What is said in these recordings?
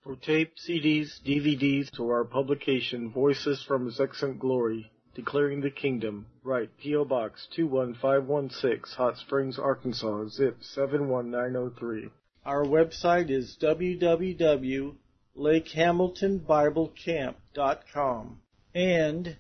For tape, CDs, DVDs, to our publication, Voices from His Excellent Glory, Declaring the Kingdom, write P.O. Box 21516, Hot Springs, Arkansas, zip 71903. Our website is www.lakehamiltonbiblecamp.com and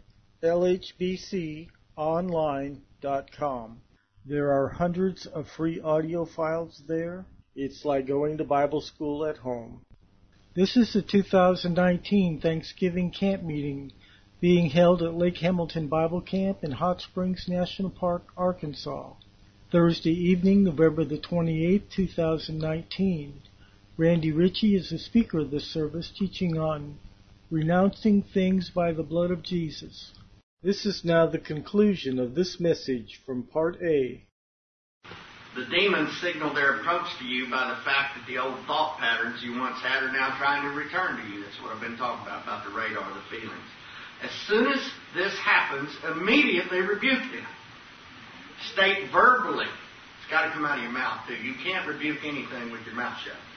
lhbconline.com. There are hundreds of free audio files there. It's like going to Bible school at home. This is the 2019 Thanksgiving Camp Meeting being held at Lake Hamilton Bible Camp in Hot Springs National Park, Arkansas. Thursday evening, November the 28th, 2019. Randy Ritchie is the speaker of this service, teaching on renouncing things by the blood of Jesus. This is now the conclusion of this message from Part A. The demons signal their approach to you by the fact that the old thought patterns you once had are now trying to return to you. That's what I've been talking about the radar, the feelings. As soon as this happens, immediately rebuke them. State verbally. It's got to come out of your mouth, too. You can't rebuke anything with your mouth shut.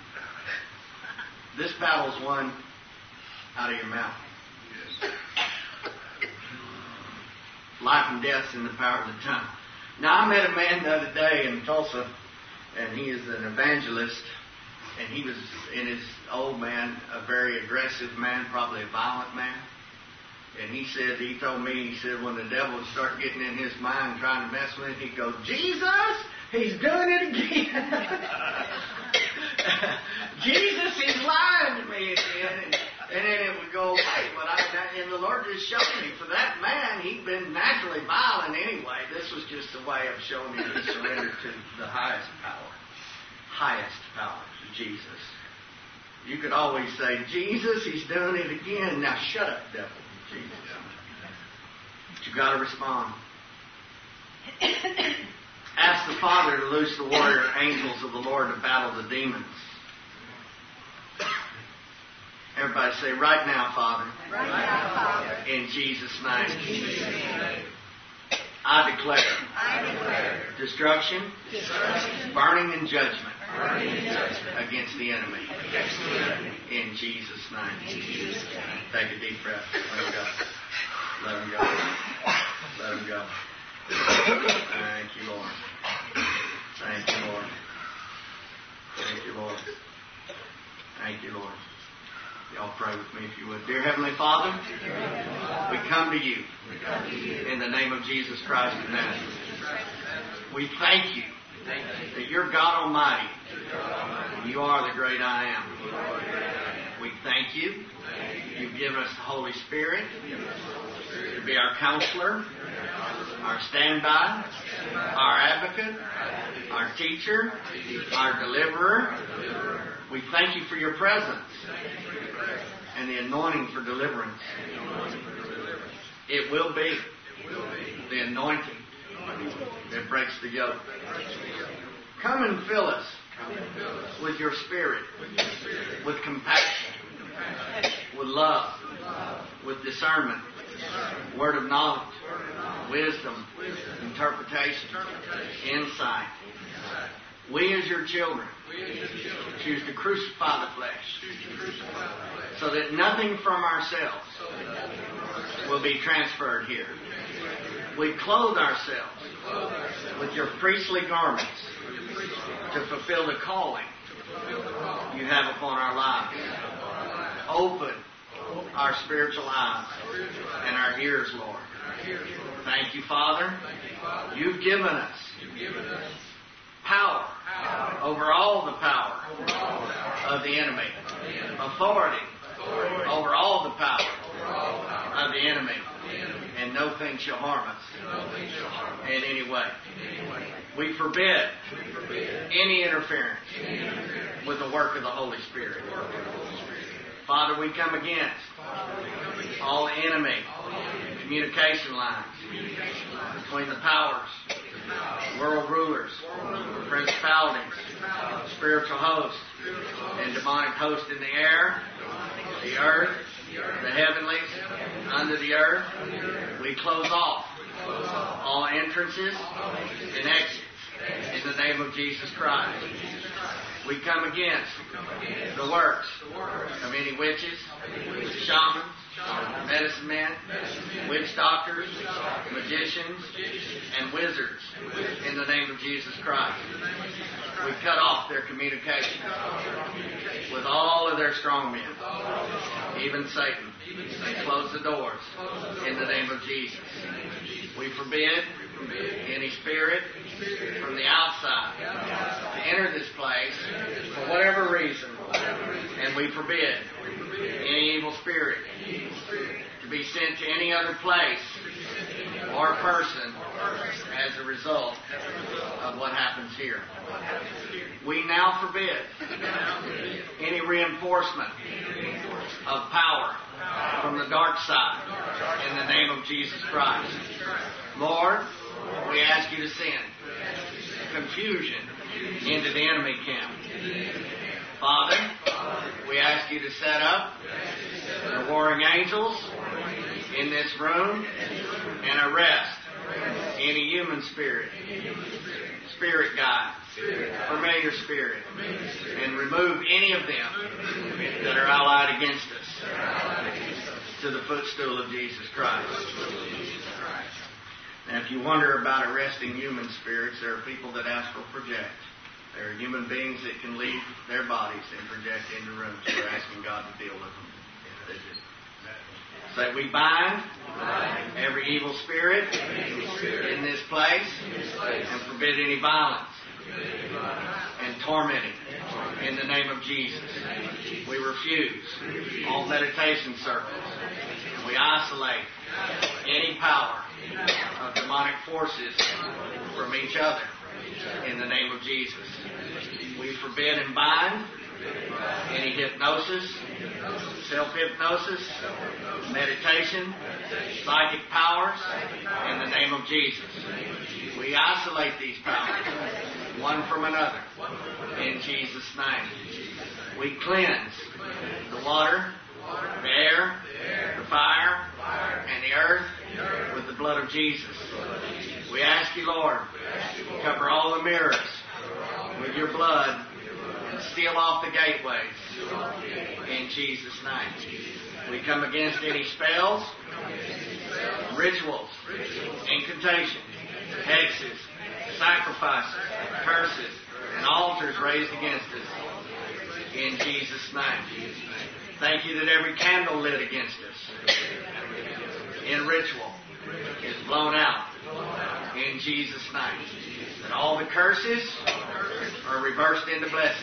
This battle's won out of your mouth. Life and death's in the power of the tongue. Now, I met a man the other day in Tulsa, and he is an evangelist, and he was, in his old man, a very aggressive man, probably a violent man. And he told me, when the devil would start getting in his mind trying to mess with him, he'd go, "Jesus, he's doing it again." "Jesus, he's lying to me again." And then it would go away. And the Lord just showed me, for that man, he'd been naturally violent anyway. This was just a way of showing him he surrendered to the highest power. Highest power, Jesus. You could always say, "Jesus, he's doing it again. Now shut up, devil." Jesus. But you've got to respond. Ask the Father to loose the warrior angels of the Lord to battle the demons. Everybody say, "Right now, Father." Right now, Father. In Jesus' name. I declare. Destruction. Burning and judgment. Against the enemy. In Jesus' name. Take a deep breath. Let him go. Let him go. Let him go. Thank you, Lord. Thank you, Lord. Thank you, Lord. Thank you, Lord. Y'all pray with me if you would. Dear Heavenly Father, we come to you in the name of Jesus Christ of Nazareth. We thank you that you're God Almighty and you are the great I am. We thank you. You've given us the Holy Spirit to be our counselor, our standby, our advocate, our teacher, our deliverer. We thank you for your presence and the anointing for deliverance. It will be the anointing that breaks the yoke. Come and fill us with your Spirit, with compassion, with love, with discernment, word of knowledge, wisdom, interpretation, insight. We as your children choose to crucify the flesh so that nothing from ourselves will be transferred here. We clothe ourselves with your priestly garments to fulfill the calling you have upon our lives. Open our spiritual eyes and our ears, Lord. Thank you, Father. You've given us power over all the power of the enemy. Authority over all the power of the enemy. And no thing shall harm us in any way. We forbid any interference with the work of the Holy Spirit. Father, we come against all enemy communication lines between the powers, world rulers, principalities, spiritual hosts, and demonic hosts in the air, the earth, the heavenlies, under the earth. We close off all entrances and exits in the name of Jesus Christ. We come against the works of any witches, shamans, medicine men, witch doctors, magicians, and wizards in the name of Jesus Christ. We cut off their communication with all of their strong men, even Satan, and close the doors in the name of Jesus. We forbid any spirit from the outside to enter this place for whatever reason, and we forbid any evil spirit to be sent to any other place or person as a result of what happens here. We now forbid any reinforcement of power from the dark side in the name of Jesus Christ. Lord, we ask you to send confusion into the enemy camp. Father, we ask you to set up the warring angels in this room and arrest any human spirit, spirit guide, familiar spirit, and remove any of them that are allied against us to the footstool of Jesus Christ. Now, if you wonder about arresting human spirits, there are people that astral project. There are human beings that can leave their bodies and project into rooms. We're asking God to deal with them. Say, we bind every evil spirit in this place and forbid any violence and tormenting in the name of Jesus. We refuse all meditation circles. We isolate any power of demonic forces from each other in the name of Jesus. We forbid and bind any hypnosis, self-hypnosis, meditation, psychic powers in the name of Jesus. We isolate these powers one from another in Jesus' name. We cleanse the water, the air, the fire, and the earth with the blood of Jesus. We ask you, Lord, cover all the mirrors with your blood and seal off the gateways in Jesus' name. We come against any spells, rituals, incantations, hexes, sacrifices, curses, and altars raised against us in Jesus' name. Thank you that every candle lit against us in ritual is blown out in Jesus' name. That all the curses are reversed into blessings.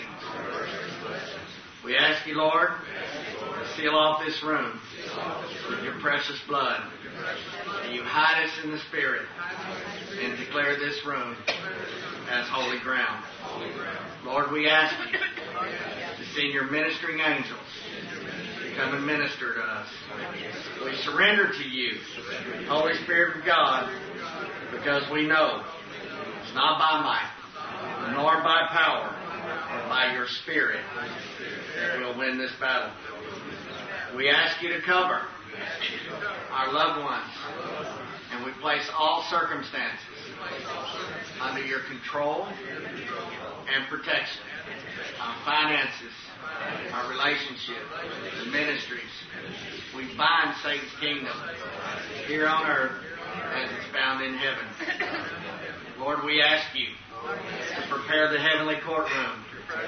We ask you, Lord, to seal off this room with your precious blood. And you hide us in the Spirit and declare this room as holy ground. Lord, we ask you to send your ministering angels to come and minister to us. We surrender to you, Holy Spirit of God, because we know it's not by might, nor by power, but by your Spirit that we'll win this battle. We ask you to cover our loved ones, and we place all circumstances under your control and protection. Our finances, our relationship, the ministries. We bind Satan's kingdom here on earth as it's bound in heaven. Lord, we ask you to prepare the heavenly courtroom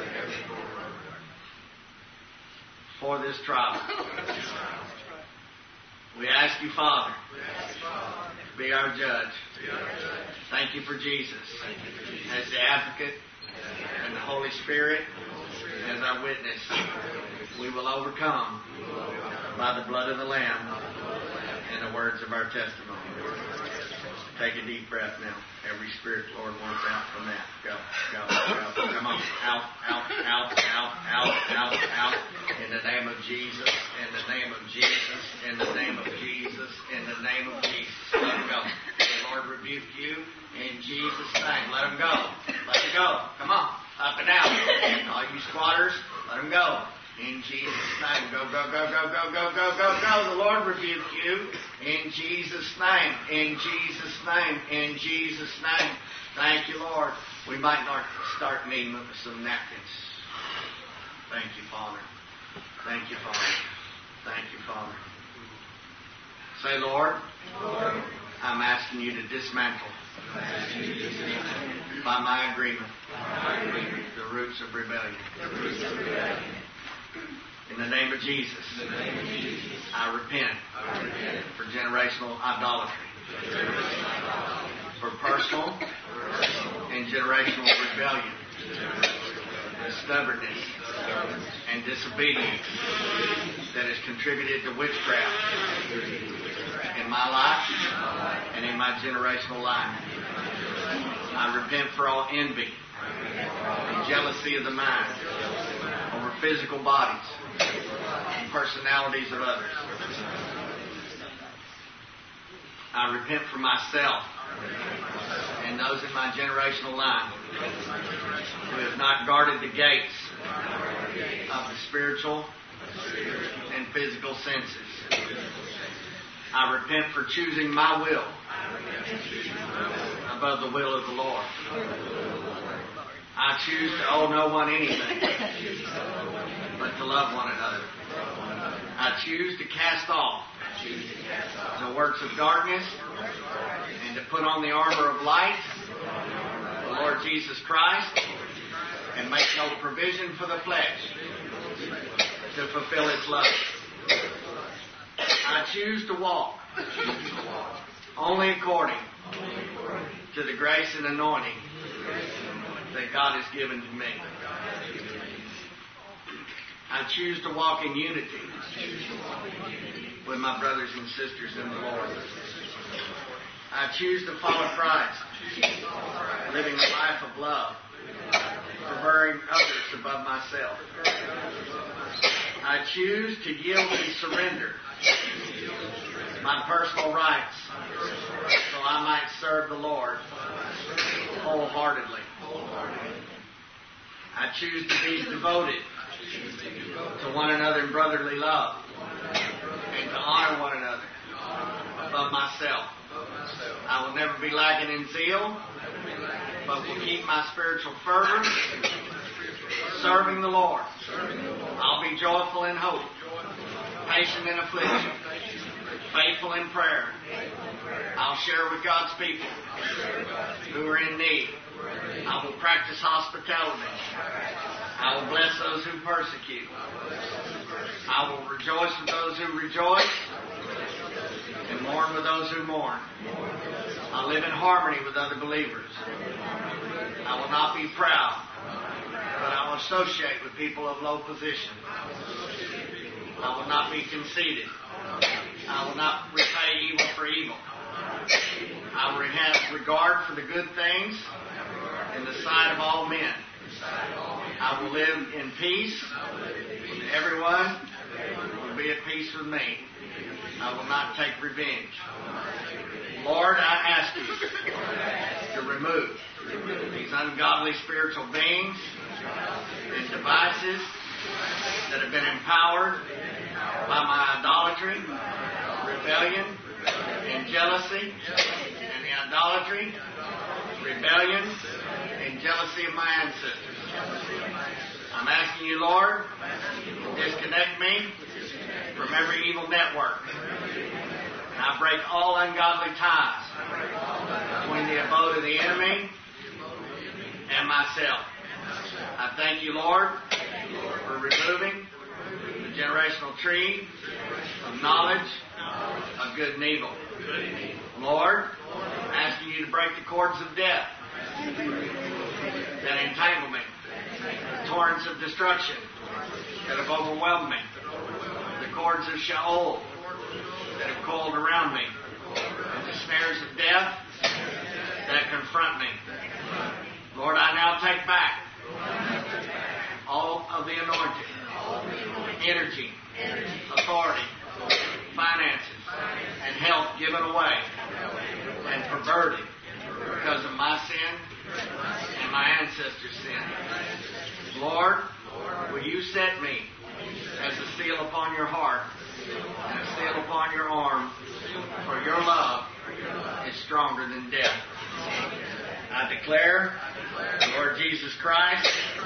for this trial. We ask you, Father, to be our judge. Thank you for Jesus as the advocate and the Holy Spirit as our witness. We will overcome by the blood of the Lamb and the words of our testimony. Take a deep breath now. Every spirit, Lord, wants out from that. Go, go, go. Come on. Out, out, out, out, out, out, out. In the name of Jesus, in the name of Jesus, in the name of Jesus, in the name of Jesus. Let him go. The Lord rebuke you in Jesus' name. Let him go. Let him go. Come on. Up and out. All you squatters, let him go. In Jesus' name. Go, go, go, go, go, go, go, go, go. The Lord rebuke you. In Jesus' name. In Jesus' name. In Jesus' name. Thank you, Lord. We might not start needing some napkins. Thank you, Father. Thank you, Father. Thank you, Father. Say, Lord, I'm asking you to dismantle, by my agreement, the roots of rebellion. In the name of Jesus, I repent for generational idolatry, for personal and generational rebellion, stubbornness, and disobedience that has contributed to witchcraft in my life and in my generational life. I repent for all envy and jealousy of the mind over physical bodies and personalities of others. I repent for myself and those in my generational line who have not guarded the gates of the spiritual and physical senses. I repent for choosing my will above the will of the Lord. I choose to owe no one anything but to love one another. I choose to cast off the works of darkness and to put on the armor of light, the Lord Jesus Christ, and make no provision for the flesh to fulfill its lust. I choose to walk only according to the grace and anointing that God has given to me. I choose to walk in unity with my brothers and sisters in the Lord. I choose to follow Christ, living a life of love, preferring others above myself. I choose to yield and surrender my personal rights so I might serve the Lord wholeheartedly. I choose to be devoted to one another in brotherly love and to honor one another above myself. I will never be lacking in zeal, but will keep my spiritual fervor serving the Lord. I'll be joyful in hope, patient in affliction, faithful in prayer. I'll share with God's people who are in need. I will practice hospitality. I will bless those who persecute. I will rejoice with those who rejoice and mourn with those who mourn. I live in harmony with other believers. I will not be proud, but I will associate with people of low position. I will not be conceited. I will not repay evil for evil. I will have regard for the good things in the sight of all men. I will live in peace with everyone who will be at peace with me. I will not take revenge. Lord, I ask you to remove these ungodly spiritual beings and devices that have been empowered by my idolatry, rebellion, and jealousy, and the idolatry, rebellion, and jealousy of my ancestors. I'm asking you, Lord, to disconnect me from every evil network. And I break all ungodly ties between the abode of the enemy and myself. I thank you, Lord, for removing the generational tree of knowledge of good and evil. Lord, I'm asking you to break the cords of death that entangle me, the torrents of destruction that have overwhelmed me, the cords of Sheol that have coiled around me, and the snares of death that confront me. Lord, I now take back all of the anointing, energy, authority, finances, and health given away and perverted because of my sin and my ancestors' sin. Lord, will you set me as a seal upon your heart and a seal upon your arm, for your love is stronger than death. I declare the Lord Jesus Christ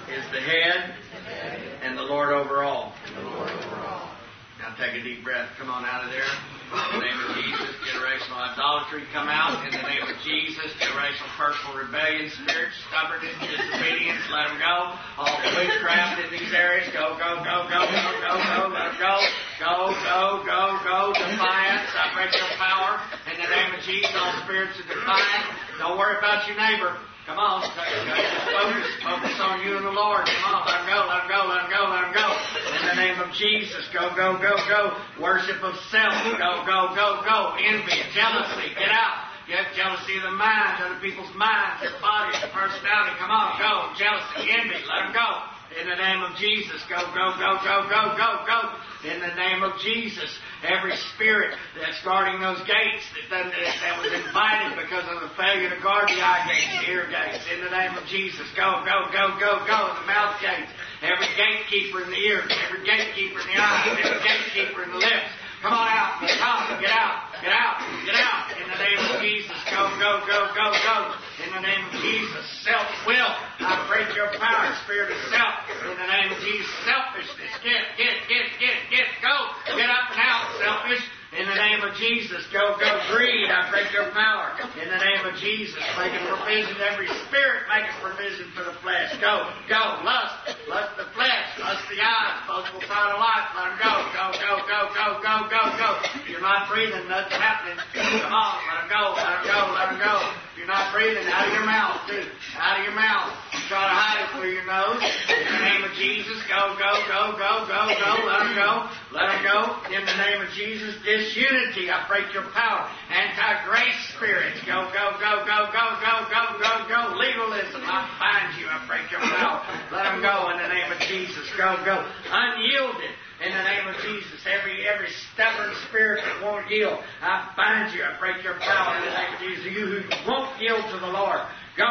is the head and the Lord over all. Now take a deep breath. Come on out of there. In the name of Jesus, generational idolatry, come out. In the name of Jesus, generational personal rebellion, spirit, stubbornness, disobedience, let them go. All the witchcraft in these areas, go, go, go, go, go, go, go, let them go. Go, go, go, go, defiance, I break your power. In the name of Jesus, all spirits of defiance. Don't worry about your neighbor. Come on, focus on you and the Lord. Come on, let him go, let him go, let him go, let him go. In the name of Jesus, go, go, go, go. Worship of self, go, go, go, go. Envy, jealousy, get out. You have jealousy of the minds, other people's minds, their bodies, their personality. Come on, go. Jealousy, envy, let them go. In the name of Jesus, go, go, go, go, go, go, go. In the name of Jesus, every spirit that's guarding those gates that was invited because of the failure to guard the eye gates, the ear gates. In the name of Jesus, go, go, go, go, go. The mouth gates, every gatekeeper in the ears, every gatekeeper in the eyes, every gatekeeper in the lips. Come on out, come, get out, get out, get out. In the name of Jesus, go, go, go, go, go. In the name of Jesus, self-will, I break your power, spirit of self. In the name of Jesus, selfishness, get, go. Get up and out, selfish. In the name of Jesus, go, greed, I break your power. In the name of Jesus, make a provision, every spirit make a provision for the flesh. Go, lust the flesh, lust the eyes, boastful pride of life, let them go. If you're not breathing, nothing's happening. Come on, let them go. If you're not breathing, out of your mouth, too. Out of your mouth. Try to hide it through your nose. In the name of Jesus, go. Let them go. In the name of Jesus, disunity, I break your power. Anti-grace spirits, go. Legalism, I bind you, I break your power. Let them go in the name of Jesus, go. Unyielded. In the name of Jesus, every stubborn spirit that won't yield, I bind you. I break your power in the name of Jesus. You who won't yield to the Lord, go.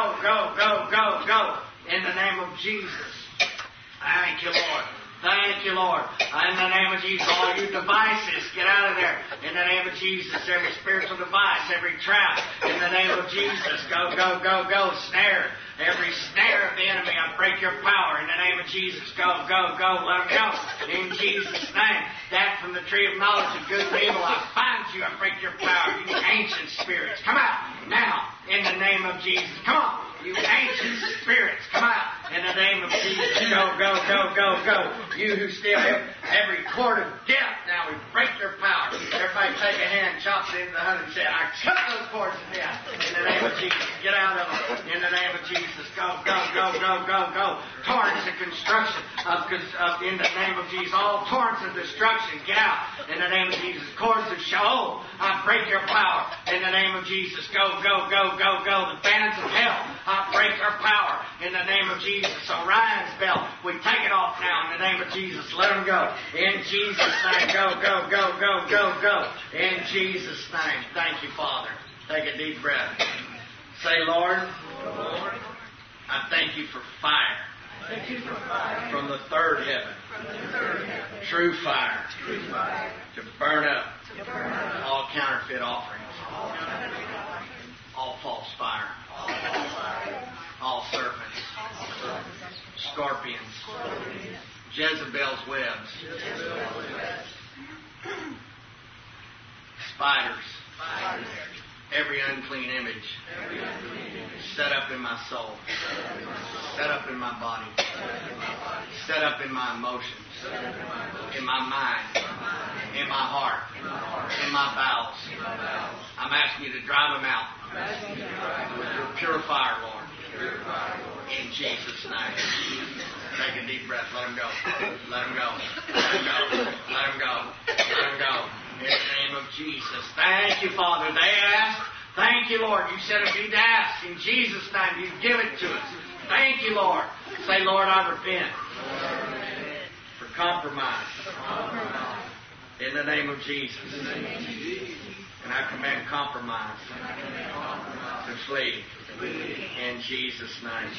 In the name of Jesus. Thank you, Lord. Thank you, Lord. In the name of Jesus, all you devices, get out of there. In the name of Jesus, every spiritual device, every trap. In the name of Jesus, go. Snare. Every snare of the enemy, I break your power. In the name of Jesus, go. Let them go. In Jesus' name. That from the tree of knowledge of good and evil, I bind you. I break your power. You ancient spirits, come out now. In the name of Jesus, come on. You ancient spirits, come out. In the name of Jesus, go. You who steal every cord of death, now we break your power. Everybody take a hand, chop it into the hundred, and say, I cut those cords of death. In the name of Jesus, get out of them. In the name of Jesus, go. Torrents of construction, in the name of Jesus, all torrents of destruction, get out. In the name of Jesus, cords of Sheol, I break your power. In the name of Jesus, go. The bands of hell, I break your power. In the name of Jesus, Orion's belt, we take it off now. In the name of Jesus, let them go. In Jesus' name, go. In Jesus' name, thank you, Father. Take a deep breath. Say, Lord, I thank you for fire. From the third heaven. True fire. To burn up all counterfeit offerings. All false fire. All serpents. Scorpions. Jezebel's webs. Spiders. Every unclean image set up in my soul, set up in my body, set up in my emotions, in my mind, in my heart, in my bowels. I'm asking you to drive them out with your purifier, Lord. In Jesus' name. Take a deep breath. Let them go. Let them go. Let them go. Let them go. Let them go. In the name of Jesus. Thank you, Father. They asked. Thank you, Lord. You said if you'd ask in Jesus' name, you'd give it to us. Thank you, Lord. Say, Lord, I repent for compromise. In the name of Jesus. And I command compromise to flee. In Jesus' name.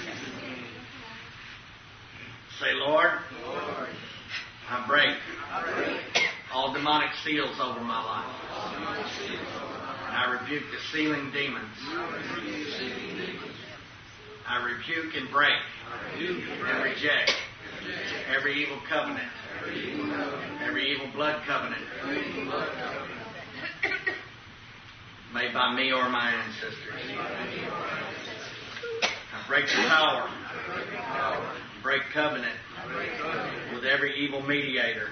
Say, Lord, I break all demonic seals over my life. And I rebuke the sealing demons. I I rebuke and break and reject every evil covenant, every evil blood covenant made by me or my ancestors. I break the power, break covenant with every evil mediator.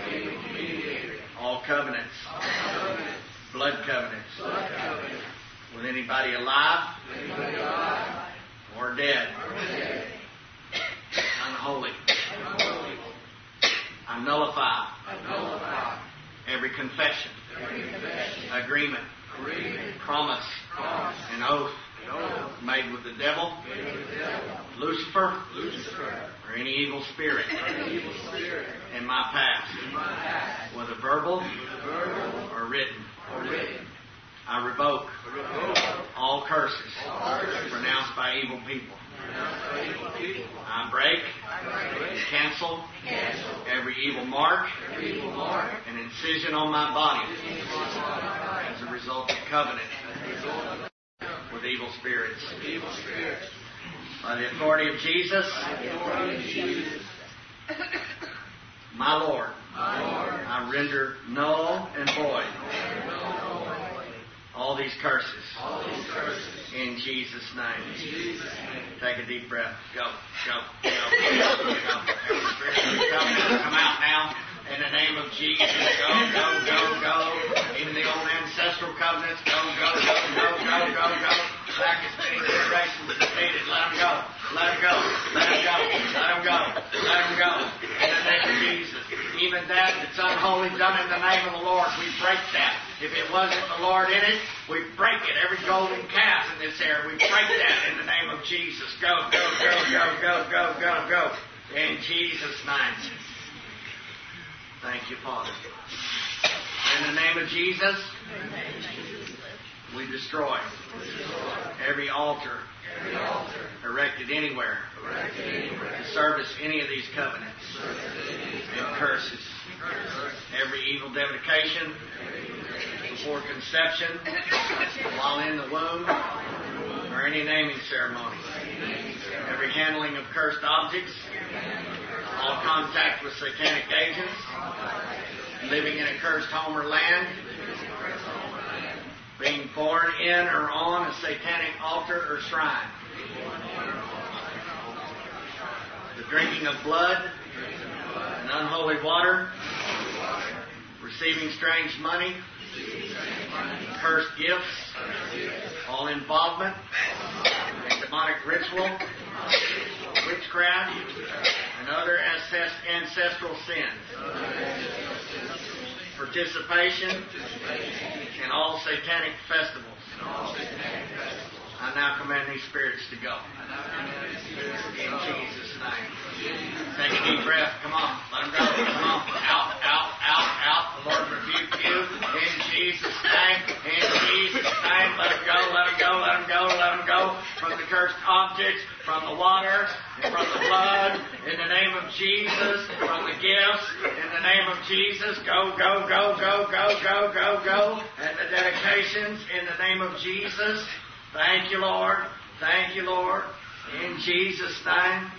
All covenants, blood covenants, with anybody alive or dead, unholy. I nullify every confession, agreement, promise, and oath made with the devil, Lucifer, or any evil spirit in my past, whether verbal or written. I revoke all curses pronounced by evil people. I break and cancel every evil mark and incision on my body as a result of covenant with evil spirits. By the authority of Jesus, my Lord, I render null and void all these curses in Jesus' name. Take a deep breath. Go. Come out now. In the name of Jesus, go. Even the old ancestral covenants, go. Back as many generations as needed. Let them go. In the name of Jesus. Even that that's unholy, done in the name of the Lord, we break that. If it wasn't the Lord in it, we break it. Every golden calf in this area, we break that in the name of Jesus. Go. In Jesus' name. Thank you, Father. In the name of Jesus, we destroy every altar erected anywhere to service any of these covenants and curses. Every evil dedication before conception, while in the womb, or any naming ceremony. Every handling of cursed objects, all contact with satanic agents, living in a cursed home or land, being born in or on a satanic altar or shrine, the drinking of blood and unholy water, receiving strange money, cursed gifts, all involvement in demonic ritual, witchcraft, and other ancestral sins, participation in all satanic festivals. I now command these spirits to go. In Jesus' name. Take a deep breath. Come on. Let them go. Come on. Out. The Lord rebuke you. In Jesus' name. In Jesus' name. Let them go. From the cursed objects, from the water, and from the blood. In the name of Jesus. From the gifts. In the name of Jesus. Go. And the dedications. In the name of Jesus. Thank you, Lord. In Jesus' name.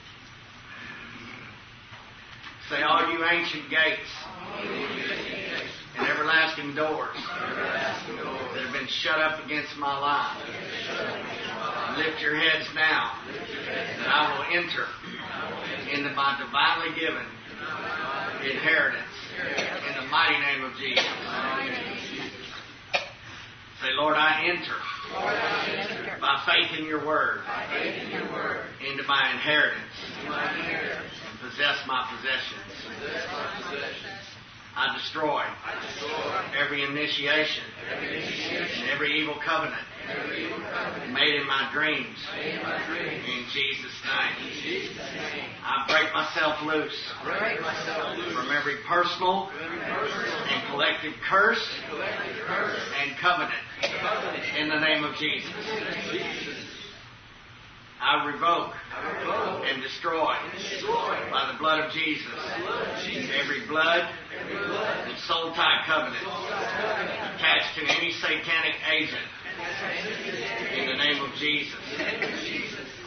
Say, all you ancient gates and everlasting doors that have been shut up against my life, lift your heads now, that I will enter into my divinely given inheritance in the mighty name of Jesus. Say, Lord, I enter by faith in your word into my inheritance and possess my possessions. I destroy every initiation and every evil covenant made in my dreams. In Jesus' name. I break myself loose from every personal and collective curse and covenant in the name of Jesus. I revoke and destroy by the blood of Jesus every blood and soul tie covenant attached to any satanic agent in the name of Jesus. I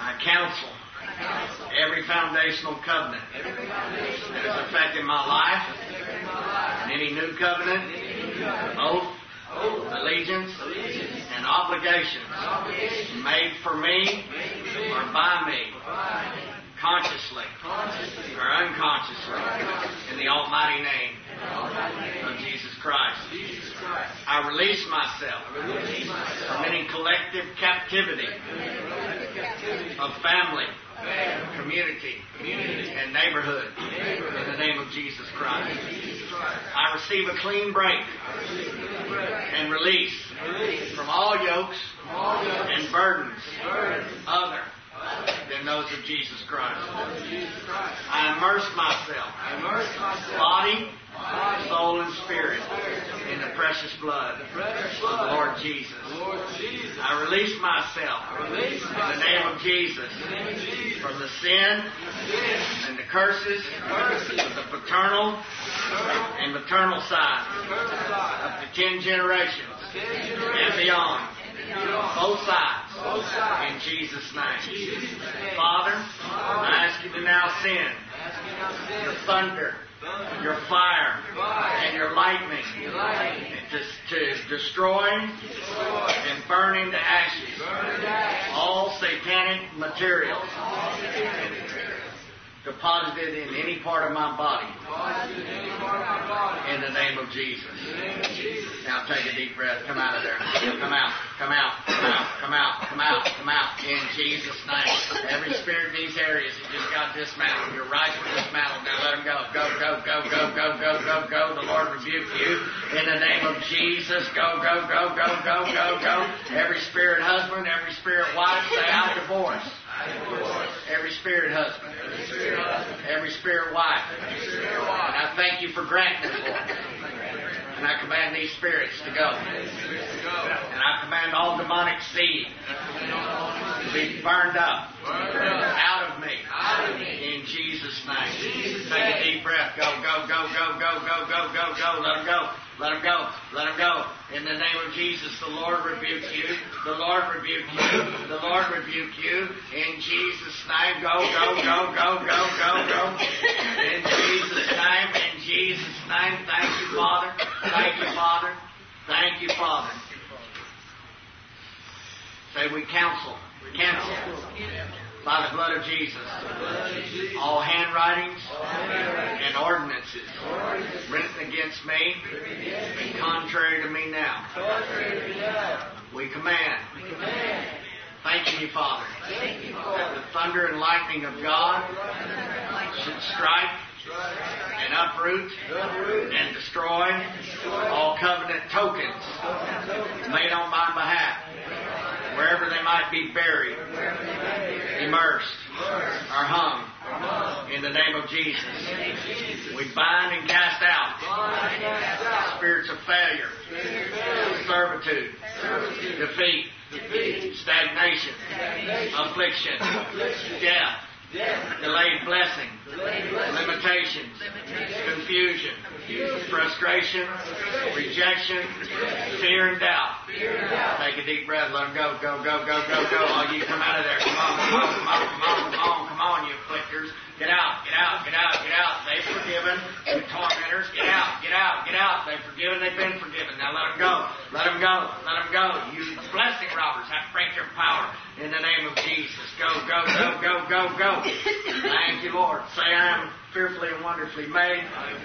I counsel every foundational covenant that has affected my life, and any new covenant, oath, allegiance, and obligations made for me or by me, consciously or unconsciously, in the almighty name of Jesus Christ. I release myself from any collective captivity of family, community, and neighborhood in the name of Jesus Christ. I receive a clean break and release from all yokes and burdens other than those of Jesus Christ. I immerse myself, body, soul, and spirit, in the precious blood of the Lord Jesus. I release myself in the name of Jesus from the sin and the curses of the paternal and maternal side up to 10 generations and beyond. Both sides. In Jesus' name. Father, I ask you to now send your thunder, your fire, and your lightning to destroy and burn into ashes all satanic materials deposited in any part of my body. In the name of Jesus. Now take a deep breath. Come out of there. Come out. Come out. Come out. Come out. Come out. Come out. In Jesus' name. Every spirit in these areas that just got dismantled. Your rights were dismantled. Now let them go. Go, go, go, go, go, go, go, go. The Lord rebuke you. In the name of Jesus. Go, go, go, go, go, go, go. Every spirit husband, every spirit wife, say, I divorce. Every spirit husband. Every spirit wife. And I thank you for granting it for me. And I command these spirits to go. And I command all demonic seed to be burned up out of me. In Jesus' name. Take a deep breath. Go, go, go, go, go, go, go, go, go. Let them go. Let them go. Let them go. In the name of Jesus, the Lord rebuke you. The Lord rebuke you. The Lord rebuke you. In Jesus' name, go, go, go, go, go, go, go. In Jesus' name, in Jesus' name. Thank you, Father. Thank you, Father. Thank you, Father. Say, we counsel. Cancel. By the blood of Jesus. All handwritings and ordinances written against me and contrary to me now. We command. Thanking you, Father, that the thunder and lightning of God should strike and uproot and destroy all covenant tokens made on my behalf, wherever they might be buried, immersed, or hung. In the name of Jesus, we bind and cast out spirits of failure, servitude, defeat, stagnation, affliction, death, delayed blessing, limitations, confusion, frustration, rejection, fear, and doubt. Take a deep breath. Let them go. Go, go, go, go, go. All you come out of there. Come on, come on, come on, come on, come on, come on, you afflictors. Get out, get out, get out, get out. They've forgiven. You tormentors, get out, get out, get out. They've forgiven, they've been forgiven. Now let them go. Let them go. Let them go. You blessing robbers have to break their power in the name of Jesus. Go, go, go, go, go, go. Thank you, Lord. Say, I am fearfully and wonderfully made.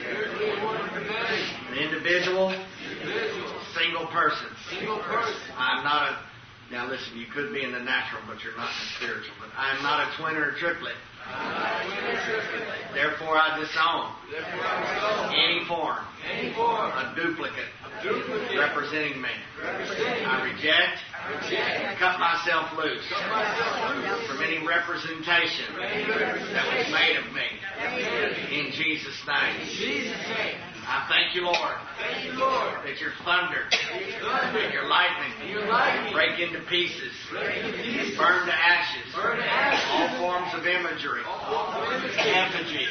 An individual, single person. I'm not a... Now listen, you could be in the natural, but you're not in the spiritual. But I am not a twin or a triplet. Therefore I disown any form of duplicate representing me. I reject, cut myself loose from any representation that was made of me. In Jesus' name. I thank you, Lord, that your thunder and your lightning break into pieces, burn to ashes, all forms of imagery, effigy,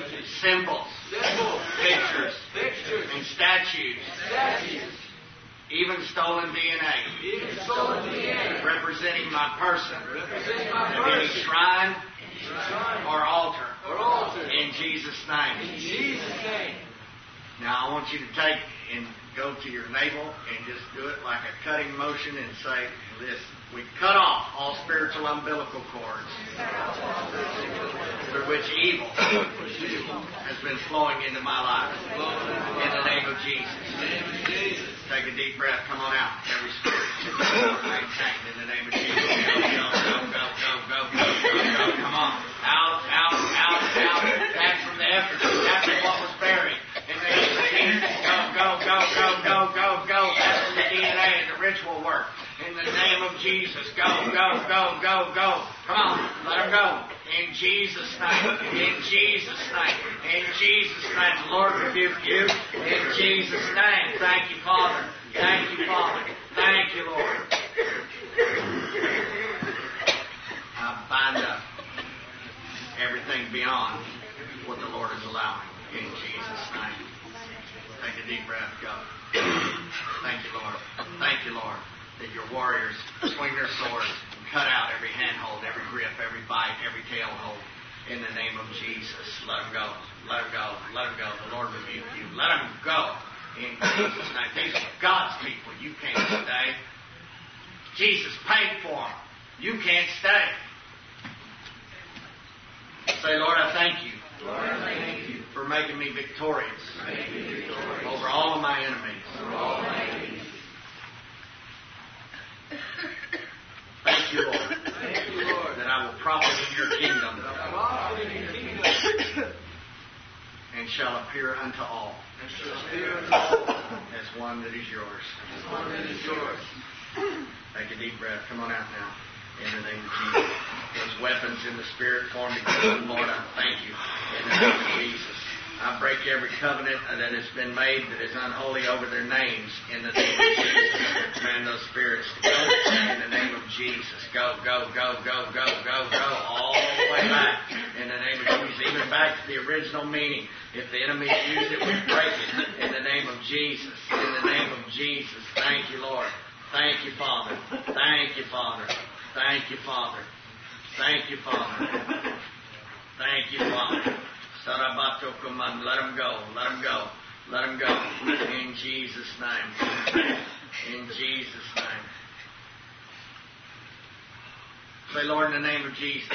symbols, pictures, and statues even stolen DNA, representing my person, of any shrine or altar, in Jesus' name. Now I want you to take and go to your navel and just do it like a cutting motion and say this. We cut off all spiritual umbilical cords through which evil has been flowing into my life. In the name of Jesus. Take a deep breath. Come on out. Every spirit. Maintain in the name of Jesus. Go. Come on. Out. Back from the effort. Back from what was buried. In the name of Jesus. Go. That's from the DNA and the ritual work. In the name of Jesus. Go. Come on. Let them go. In Jesus' name. In Jesus' name. In Jesus' name. The Lord rebuke you. In Jesus' name. Thank you, Father. Thank you, Father. Thank you, Lord. I bind up everything beyond what the Lord is allowing. In Jesus' name. Take a deep breath. Go. Thank you, Lord. Thank you, Lord, that your warriors swing their swords and cut out every handhold, every grip, every bite, every tail hold. In the name of Jesus. Let them go. Let them go. Let them go. The Lord rebuke you. Let them go. In Jesus' name. These are God's people. You can't stay. Jesus paid for them. You can't stay. Say, Lord, I thank you. Lord, I thank you for making me victorious over all of my enemies. Thank you, Lord, that I will profit in your kingdom and shall appear unto all as one that is yours. Take a deep breath. Come on out now. In the name of Jesus. Those weapons in the spirit formed against them, Lord, I thank you. In the name of Jesus. I break every covenant that has been made that is unholy over their names. In the name of Jesus. Command those spirits to go. In the name of Jesus. Go. All the way back. In the name of Jesus. Even back to the original meaning. If the enemy used it, we break it. In the name of Jesus. In the name of Jesus. Thank you, Lord. Thank you, Father. Thank you, Father. Thank you, Father. Thank you, Father. Thank you, Father. Sarabato Kuman. Let them go. Let them go. Let them go. In Jesus' name. In Jesus' name. Say, Lord, in the name of Jesus.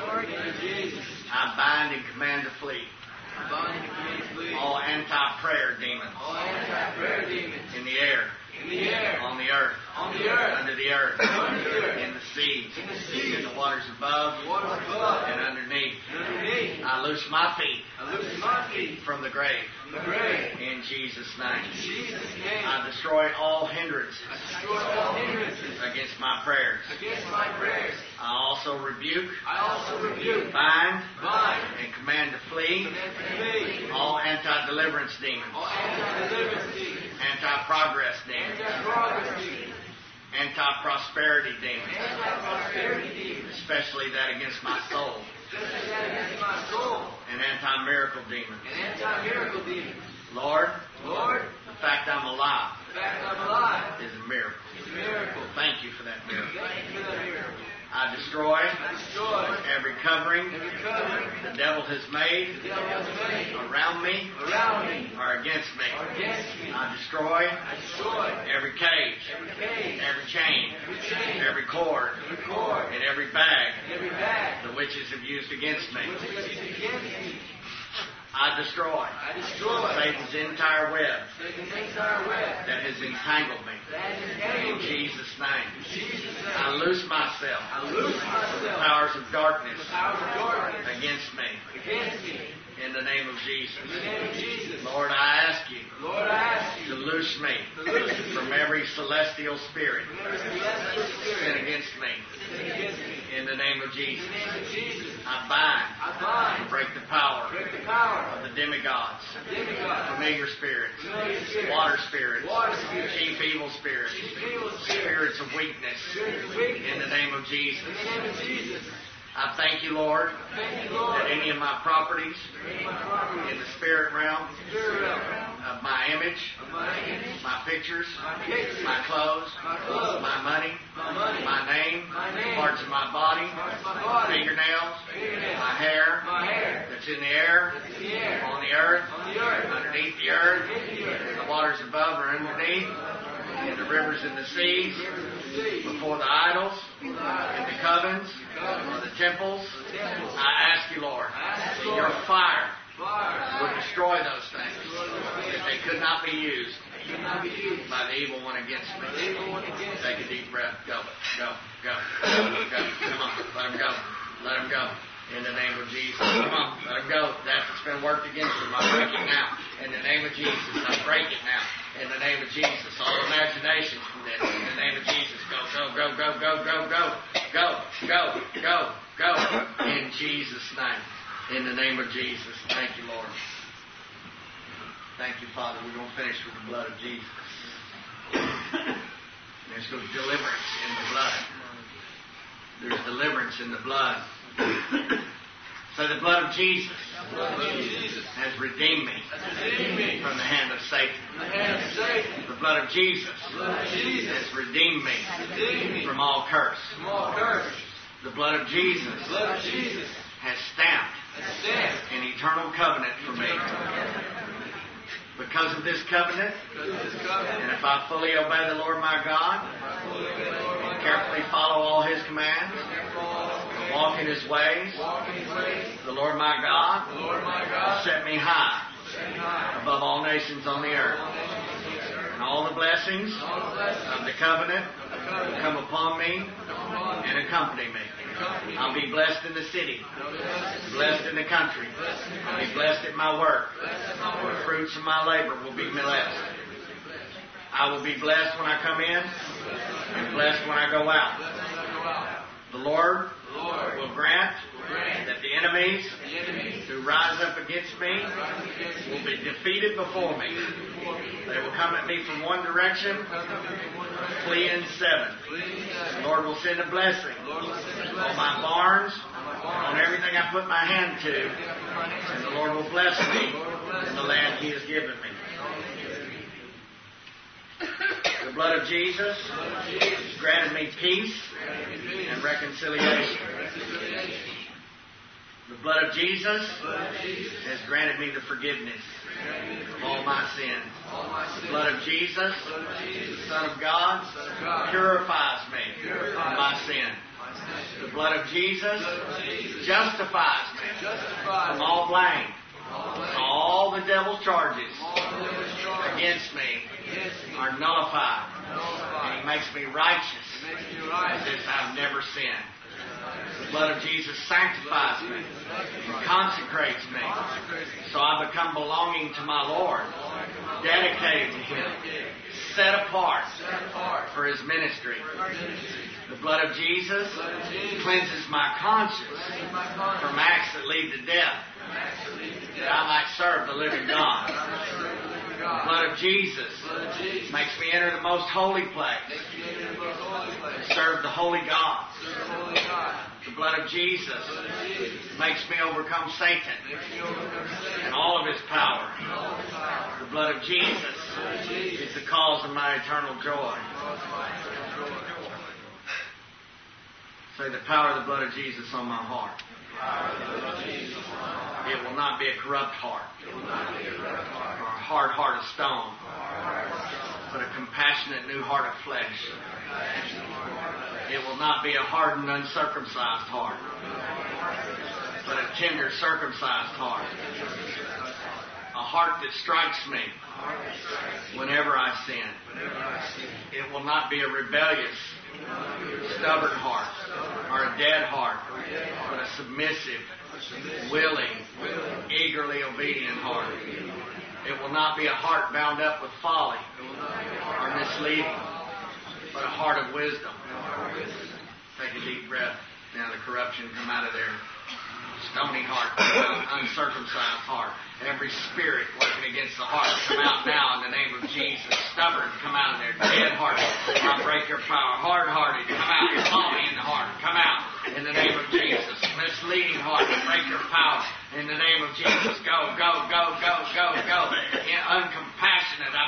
I bind and command to flee. All anti-prayer demons. In the air. On the earth. Under the earth. In the seas. In the waters above. And underneath. I loose my feet from the grave. In Jesus' name. I destroy all hindrances against my prayers. I also rebuke, bind, and command to flee all anti-deliverance demons, anti-progress demons, anti-prosperity demons, especially that against my soul, and anti-miracle demons. Lord, the fact I'm alive is a miracle. Thank you for that miracle. I destroy every covering the devil has made around me or against me. I destroy every cage, every chain, every cord, and every bag the witches have used against me. I destroy Satan's entire web that has entangled me. In Jesus' name. I loose myself from the powers of darkness against me. In the name of Jesus. Lord, I ask you to loose me from every celestial spirit sent against me. In the name of Jesus. I bind and break the power of the demigods, familiar spirits, water spirits, chief evil spirits, spirits of weakness. In the name of Jesus. I thank you, Lord, that any of my properties in the spirit realm of my image, my pictures, my clothes, my money, my name, parts of my body, fingernails, my hair that's in the air, on the earth, underneath the earth, the waters above or underneath, in the rivers and the seas, before the idols, in the covens, or the temples. I ask you, Lord, that your fire would destroy those things, that they could not be used by the evil one against me. Take a deep breath. Go. Come on, let him go. Let him go. In the name of Jesus. Come on, let him go. That's what's been worked against him. I break it now. In the name of Jesus. I break it now. In the name of Jesus. All imaginations from this. In the name of Jesus. Go. In Jesus' name. In the name of Jesus. Thank you, Lord. Thank you, Father. We're going to finish with the blood of Jesus. There's deliverance in the blood. There's deliverance in the blood. So the blood of Jesus has redeemed me from the hand of Satan. The blood of Jesus has redeemed me from all curse. The blood of Jesus has stamped an eternal covenant for me. Because of this covenant, and if I fully obey the Lord my God, and carefully follow all His commands, and walk in His ways, the Lord my God will set me high above all nations on the earth. And all the blessings of the covenant will come upon me and accompany me. I'll be blessed in the city, blessed in the country. I'll be blessed at my work. The fruits of my labor will be blessed. I will be blessed when I come in and blessed when I go out. The Lord will grant that the enemies who rise up against me will be defeated before me. They will come at me from one direction, flee in seven. The Lord will send a blessing on my barns, on everything I put my hand to, and the Lord will bless me in the land He has given me. The blood of Jesus has granted me peace and reconciliation. The blood of Jesus has granted me the forgiveness of all my sins. The blood of Jesus, the Son of God, purifies me from my sin. The blood of Jesus justifies me from all blame. All the devil's charges against me are nullified. And He makes me righteous as if I've never sinned. The blood of Jesus sanctifies me and consecrates me. So I become belonging to my Lord, dedicated to Him, set apart for His ministry. The blood of Jesus cleanses my conscience from acts that lead to death, that I might serve the living God. The blood of Jesus makes me enter the most holy place and serve the holy God. The blood of Jesus makes me overcome Satan and all of his power. The blood of Jesus is the cause of my eternal joy. Say the power of the blood of Jesus on my heart. It will not be a corrupt heart or a hard heart of stone, but a compassionate new heart of flesh. It will not be a hardened, uncircumcised heart, but a tender, circumcised heart. A heart that strikes me whenever I sin. It will not be a rebellious, stubborn heart or a dead heart, but a submissive, willing, eagerly obedient heart. It will not be a heart bound up with folly or misleading, but a heart of wisdom. Take a deep breath. Now the corruption come out of there. Stony heart, uncircumcised heart. Every spirit working against the heart, come out now in the name of Jesus. Stubborn, come out of there. Dead-hearted, I break your power. Hard-hearted, come out. Folly in the heart, come out in the name of Jesus. Misleading heart, break your power in the name of Jesus. Go. Uncompassionate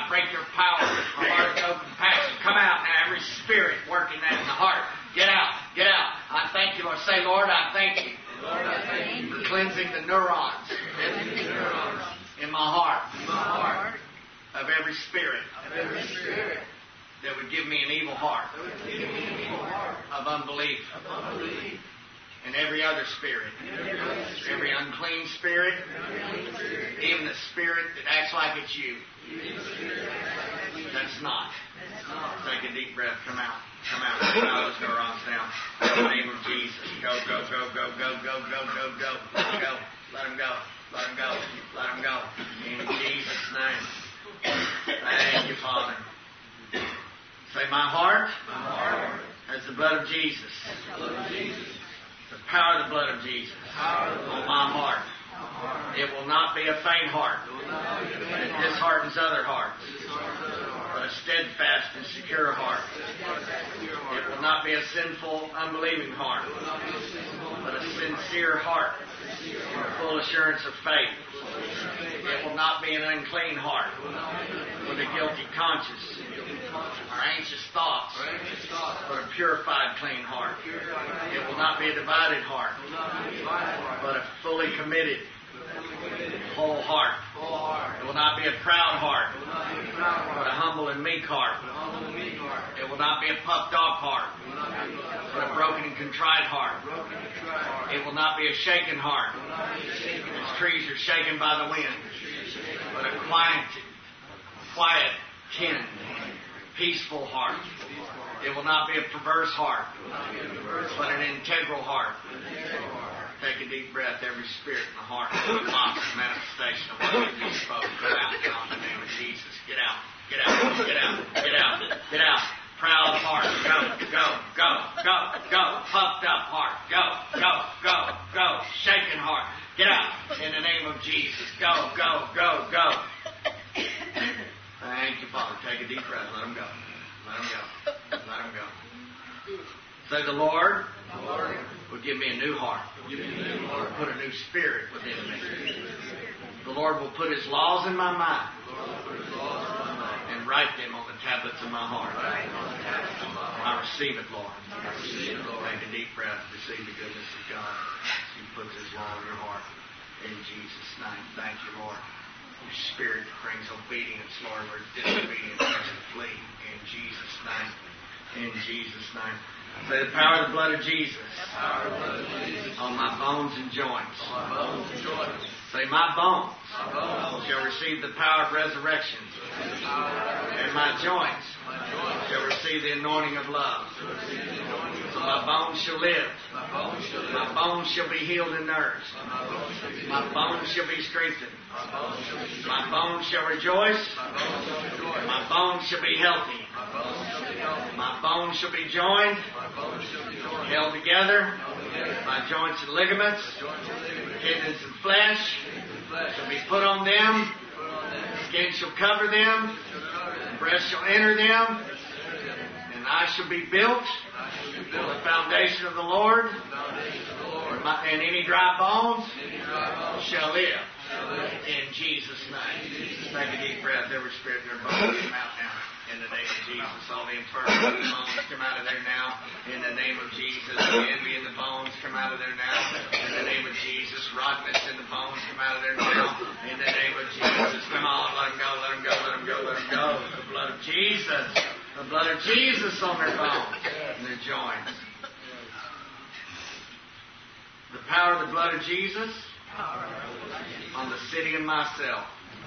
I break your power. My heart of no compassion. Come out now. Every spirit working that in the heart. Get out. Get out. I thank you, Lord. Say, Lord, I thank you. Lord, I thank you for cleansing the neurons in my heart of every spirit that would give me an evil heart of unbelief. And every other spirit, every unclean spirit, even the spirit that acts like it's you, that's not. Take a deep breath. Come out. Come out. Come out. Those neurons down. In the name of Jesus. Go, go, go, go, go, go, go, go, go. Go. Let them go. Let them go. Let them go. In Jesus' name. Thank you, Father. Say, my heart has the blood of Jesus. The power of the blood of Jesus on my heart. It will not be a faint heart that disheartens other hearts, but a steadfast and secure heart. It will not be a sinful, unbelieving heart, but a sincere heart, full assurance of faith. It will not be an unclean heart with a guilty conscience or anxious thoughts, but a purified, clean heart. It will not be a divided heart, but a fully committed, whole heart. It will not be a proud heart, but a humble and meek heart. It will not be a puffed up heart, but a broken and contrite heart. It will not be a shaken heart, as trees are shaken by the wind, but a quiet, tender, peaceful heart. It will not be a perverse heart, but an integral heart. Take a deep breath. Every spirit in the heart, lost manifestation of what you spoke. Come out now in the name of Jesus. Get out. Get out. Get out. Get out. Get out. Proud heart. Go. Go. Go. Go. Go. Puffed up heart. Go. Go. Go. Go. Shaken heart. Get out in the name of Jesus. Go. Go. Go. Go. Thank you, Father. Take a deep breath. Let them go. Let them go. Let them go. Say, the Lord will give me a new heart. Put a new spirit within me. The Lord will put His laws in my mind and write them on the tablets of my heart. I receive it, Lord. Take a deep breath. Receive the goodness of God. He puts His law in your heart. In Jesus' name. Thank you, Lord. Your spirit brings obedience, Lord, where disobedience has to flee. In Jesus' name. In Jesus' name. Say, the power of the blood of Jesus on my bones and joints. Say, my bones shall receive the power of resurrection, and my joints shall receive the anointing of love. So my bones shall live. My bones shall be healed and nourished. My bones shall be strengthened. My bones shall rejoice. My bones shall be healthy. My bones shall be joined, held together. My joints and ligaments, tendons and flesh shall be put on them. Skin shall cover them. Breast shall enter them. And I shall be built on the foundation of the Lord. And any dry bones shall live. In Jesus' name. Take a deep breath. Every spirit in their bones come out now. In the name of Jesus. All the infirmity in the bones come out of there now. In the name of Jesus. The envy in the bones come out of there now. In the name of Jesus. Rottenness in the bones come out of there now. In the name of Jesus. Come on. Let them go. Let them go. Let them go. Let them go. The blood of Jesus. The blood of Jesus on their bones and their joints. The power of the blood of Jesus on the city of my cell.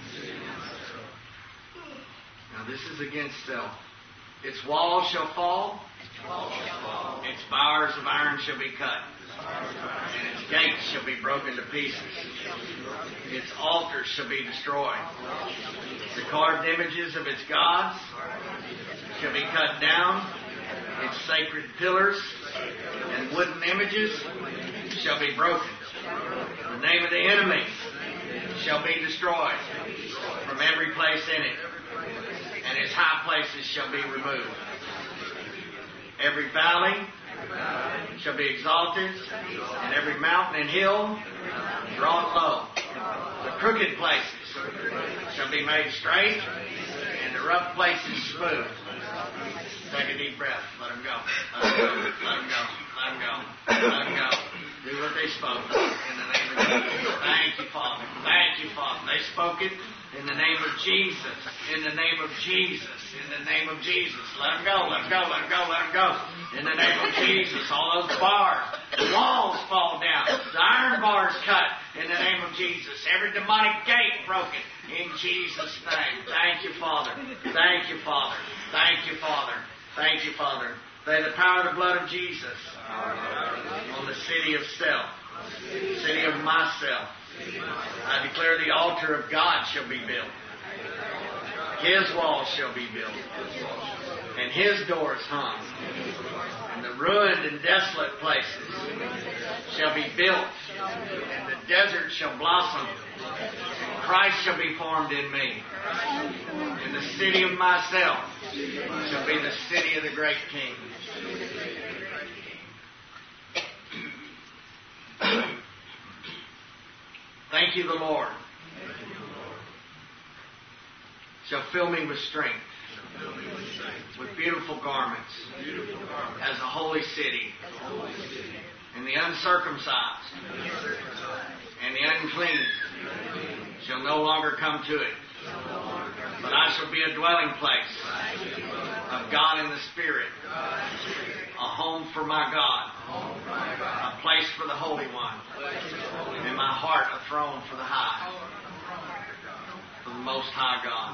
Now this is against self. Its walls shall fall. Its bars of iron shall be cut. And its gates shall be broken to pieces. Its altars shall be destroyed. The carved images of its gods shall be cut down. Its sacred pillars and wooden images shall be broken. The name of the enemy shall be destroyed from every place in it. And its high places shall be removed. Every valley shall be exalted, and every mountain and hill brought low. The crooked places shall be made straight, and the the rough places smooth. Take a deep breath. Let them go. Let them go. Let them go. Let them go. Let them go. Do what they spoke in the name of Jesus. Thank you, Father. Thank you, Father. They spoke it in the name of Jesus. In the name of Jesus. In the name of Jesus. Let them go. Let them go. Let them go. Let them go. In the name of Jesus. All those bars, the walls fall down. The iron bars cut. In the name of Jesus. Every demonic gate broken. In Jesus' name. Thank you, Father. Thank you, Father. Thank you, Father. Thank you, Father. By the power of the blood of Jesus on the city of self, city of myself, I declare the altar of God shall be built. His walls shall be built. And His doors hung. And the ruined and desolate places shall be built. And the desert shall blossom. And Christ shall be formed in me. And the city of myself shall be the city of the great King. Thank you, the Lord. Shall fill me with strength, with beautiful garments, as a holy city. And the uncircumcised and the unclean shall no longer come to it. But I shall be a dwelling place of God in the Spirit, a home for my God, a place for the Holy One, and my heart a throne for the High, for the Most High God.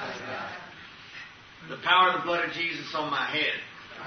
The power of the blood of Jesus on my head.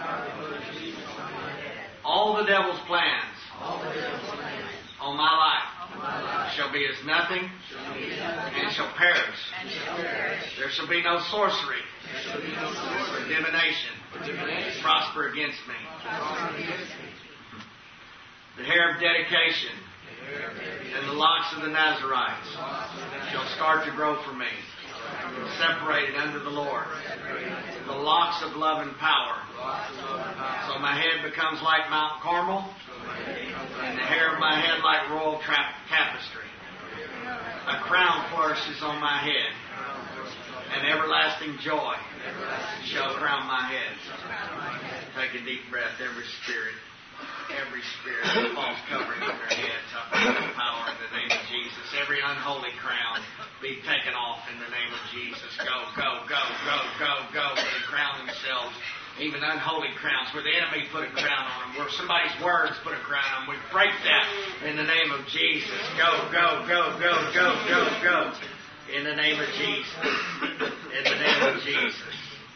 All the devil's plans on my life shall be as nothing and shall perish. There shall be no sorcery or divination prosper against me. The hair of dedication and the locks of the Nazarites shall start to grow for me, separated unto the Lord. The locks of love and power. So my head becomes like Mount Carmel, and the hair of my head like royal tapestry. A crown flourishes on my head, and everlasting joy shall crown my head. Take a deep breath, every spirit with false covering on their heads, I pray the power in the name of Jesus. Every unholy crown be taken off in the name of Jesus. Go, go, go, go, go, go. They crown themselves. Even unholy crowns, where the enemy put a crown on them, where somebody's words put a crown on them. We break that in the name of Jesus. Go, go, go, go, go, go, go. In the name of Jesus. In the name of Jesus.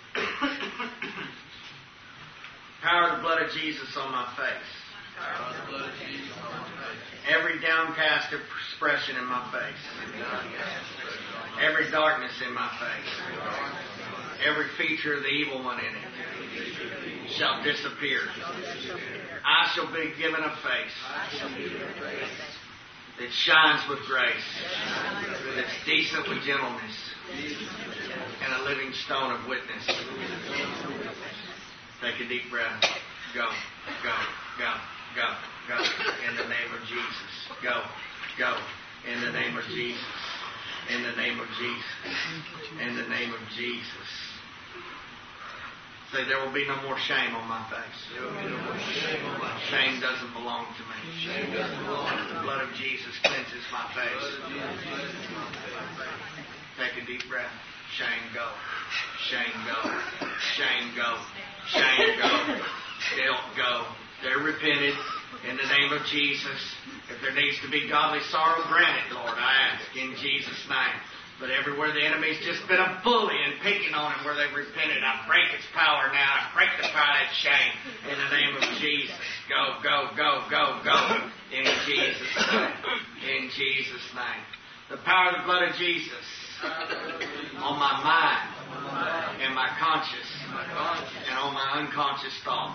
Power of the blood of Jesus on my face. Every downcast expression in my face. Every darkness in my face. Every feature of the evil one in it shall disappear. I shall be given a face that shines with grace, that's decent with gentleness, and a living stone of witness. Take a deep breath. Go, go, go, go, go. In the name of Jesus. Go, go. In the name of Jesus. In the name of Jesus. In the name of Jesus. Say, there will be no more shame on my face. Shame doesn't belong to me. The blood of Jesus cleanses my face. Take a deep breath. Shame go. Shame go. Shame go. Shame go. Guilt go. They're repented in the name of Jesus. If there needs to be godly sorrow, grant it, Lord, I ask in Jesus' name. But everywhere the enemy's just been a bully and picking on him where they've repented, I break its power now. I break the power of that shame in the name of Jesus. Go, go, go, go, go. In Jesus' name. In Jesus' name. The power of the blood of Jesus on my mind and my conscience and on my unconscious thoughts.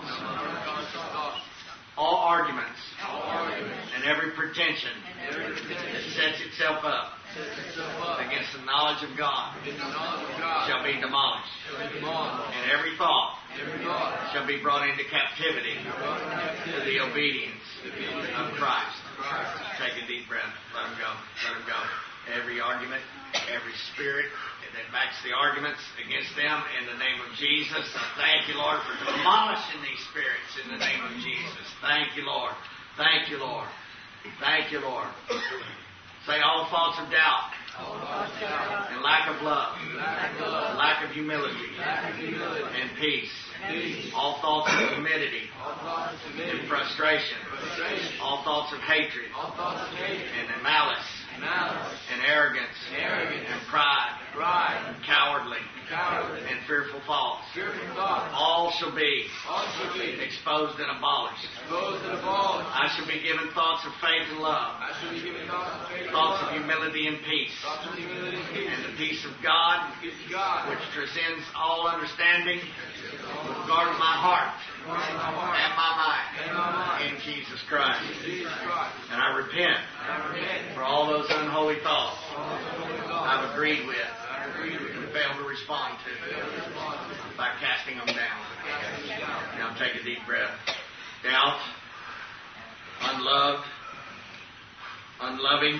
All arguments and every pretension that sets itself up against the knowledge of God shall be demolished. And every thought shall be brought into captivity to the obedience of Christ. Take a deep breath. Let him go. Let him go. every argument, every spirit that backs the arguments against them in the name of Jesus. I thank you, Lord, for demolishing these spirits in the name of Jesus. Thank you, Lord. Thank you, Lord. Thank you, Lord. Say all thoughts of doubt and lack of love, lack of humility and peace. All thoughts of timidity and frustration. All thoughts of hatred and malice and arrogance and pride and cowardly and fearful thoughts. All shall be exposed and abolished. I shall be given thoughts of faith and love, thoughts of humility and peace, and the peace of God, which transcends all understanding, will guard my heart and my mind in Jesus Christ. And I repent for all those unholy thoughts I've agreed with and failed to respond to by casting them down. Now take a deep breath. Doubt, unloved, unloving,